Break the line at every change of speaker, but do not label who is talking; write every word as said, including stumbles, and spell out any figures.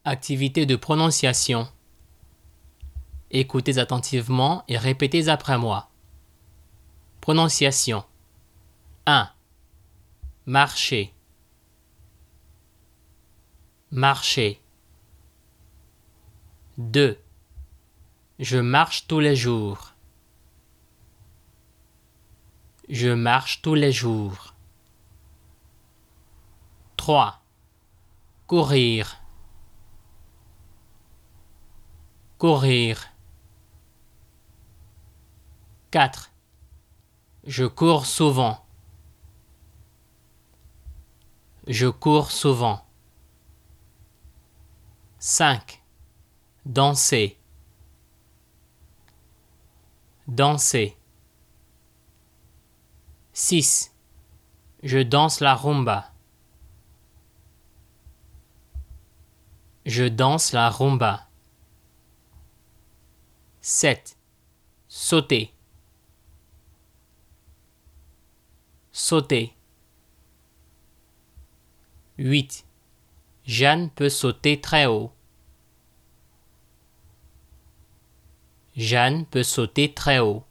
Activité de prononciation. Écoutez attentivement et répétez après moi. Prononciation. un. Marcher. Marcher. deux. Je marche tous les jours. Je marche tous les jours. trois. Courir. Courir. quatre. Je cours souvent. Je cours souvent. cinq. Danser. Danser. six. Je danse la rumba. Je danse la rumba. sept. Sauter. Sauter. huit. Jeanne peut sauter très haut. Jeanne peut sauter très haut.